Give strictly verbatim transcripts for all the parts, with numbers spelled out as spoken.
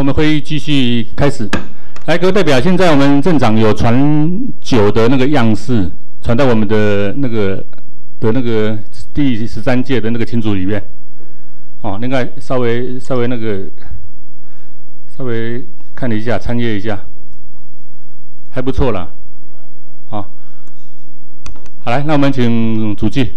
我们会议继续开始。来，各位代表，现在我们镇长有传酒的那个样式，传到我们的那个的那个第十三届的那个群组里面。哦，那个稍微稍微那个稍微看了一下，参阅一下，还不错啦。好，好来，那我们请主计。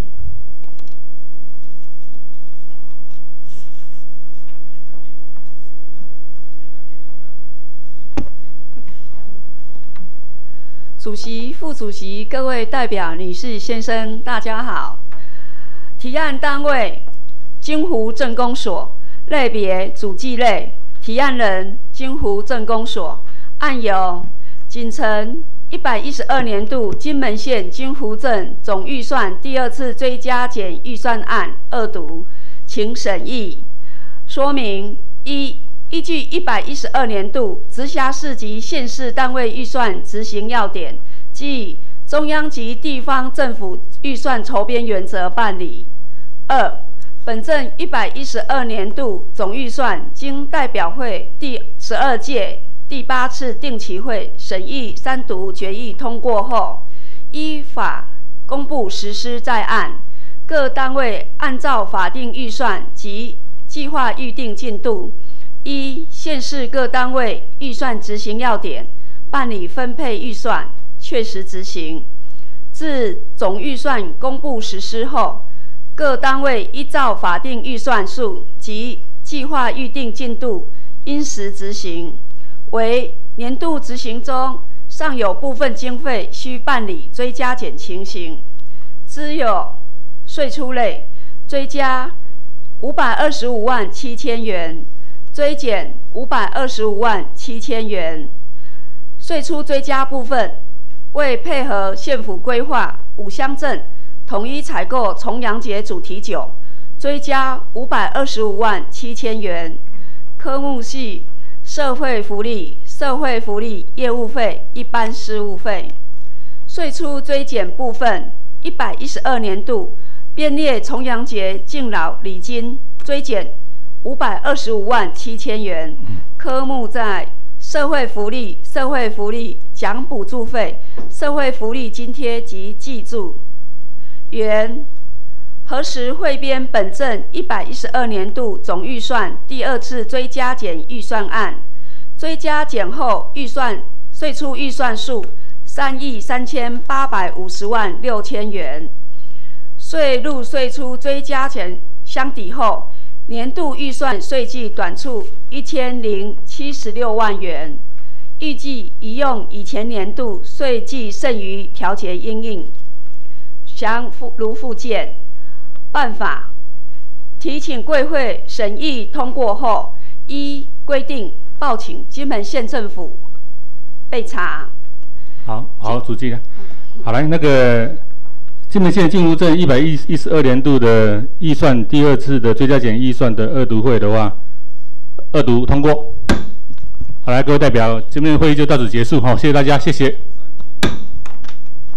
主席、副主席、各位代表、女士、先生，大家好。提案单位：金湖镇公所，类别：主计类，提案人：金湖镇公所。案由：仅承一百一十二年度金门县金湖镇总预算第二次追加减预算案二读，请审议。说明：一。 依据一百一十二年度直辖市及县市单位预算执行要点，即中央及地方政府预算筹编原则办理。二、本镇一百一十二年度总预算经代表会第十二届第八次定期会审议三读决议通过后，依法公布实施在案，各单位按照法定预算及计划预定进度。 一、县市各单位预算执行要点，办理分配预算，确实执行。自总预算公布实施后，各单位依照法定预算数及计划预定进度，因时执行。为年度执行中尚有部分经费需办理追加减情形，只有税出类追加五百二十五万七千元。 追减五百二十五万七千元，税出追加部分，为配合县府规划五乡镇统一采购重阳节主题酒，追加五百二十五万七千元。科目系社会福利、社会福利业务费、一般事务费。税出追减部分，一百一十二年度编列重阳节敬老礼金追减。 五百二十五万七千元，科目在社会福利、社会福利奖补助费、社会福利津贴及记助。原核实汇编本镇一百一十二年度总预算第二次追加减预算案，追加减后预算税出预算数三亿三千八百五十万六千元，税入税出追加减相抵后。 年度预算税计短处一千零七十六万元，预计宜用以前年度税计剩余调节因应。详如附件。办法：提请贵会审议通过后，依规定报请金门县政府备查。 好好，主计呢？好来，那个。 金门县金湖镇一百一十二年度的预算第二次的追加减预算的二读会的话，二读通过。好来，各位代表，今天的会议就到此结束哈，谢谢大家，谢谢。